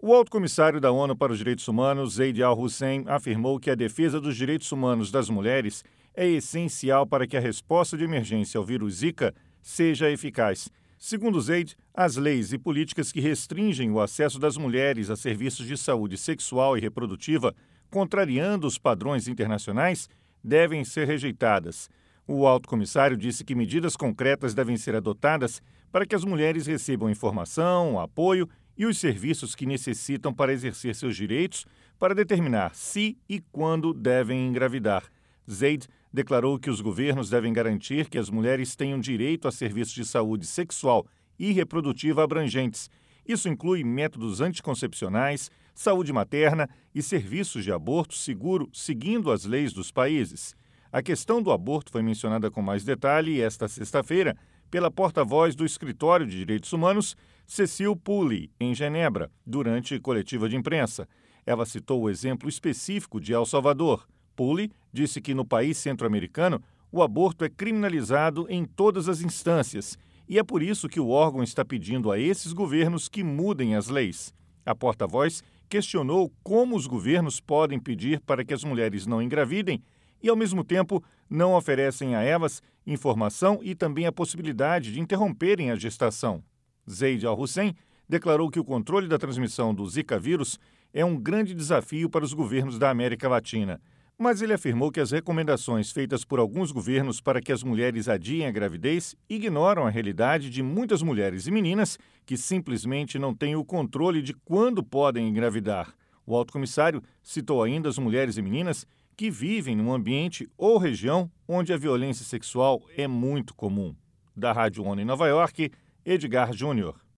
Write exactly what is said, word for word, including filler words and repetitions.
O alto comissário da ONU para os Direitos Humanos, Zeid Al-Hussein, afirmou que a defesa dos direitos humanos das mulheres é essencial para que a resposta de emergência ao vírus Zika seja eficaz. Segundo Zeid, as leis e políticas que restringem o acesso das mulheres a serviços de saúde sexual e reprodutiva, contrariando os padrões internacionais, devem ser rejeitadas. O alto comissário disse que medidas concretas devem ser adotadas para que as mulheres recebam informação, apoio e os serviços que necessitam para exercer seus direitos para determinar se e quando devem engravidar. Zeid declarou que os governos devem garantir que as mulheres tenham direito a serviços de saúde sexual e reprodutiva abrangentes. Isso inclui métodos anticoncepcionais, saúde materna e serviços de aborto seguro, seguindo as leis dos países. A questão do aborto foi mencionada com mais detalhe esta sexta-feira pela porta-voz do Escritório de Direitos Humanos, Cecile Pooley, em Genebra, durante coletiva de imprensa. Ela citou o exemplo específico de El Salvador. Pooley disse que no país centro-americano o aborto é criminalizado em todas as instâncias e é por isso que o órgão está pedindo a esses governos que mudem as leis. A porta-voz questionou como os governos podem pedir para que as mulheres não engravidem e, ao mesmo tempo, não oferecem a elas informação e também a possibilidade de interromperem a gestação. Zeid Al-Hussein declarou que o controle da transmissão do Zika vírus é um grande desafio para os governos da América Latina. Mas ele afirmou que as recomendações feitas por alguns governos para que as mulheres adiem a gravidez ignoram a realidade de muitas mulheres e meninas que simplesmente não têm o controle de quando podem engravidar. O alto comissário citou ainda as mulheres e meninas que vivem num ambiente ou região onde a violência sexual é muito comum. Da Rádio ONU em Nova York, Edgar Júnior.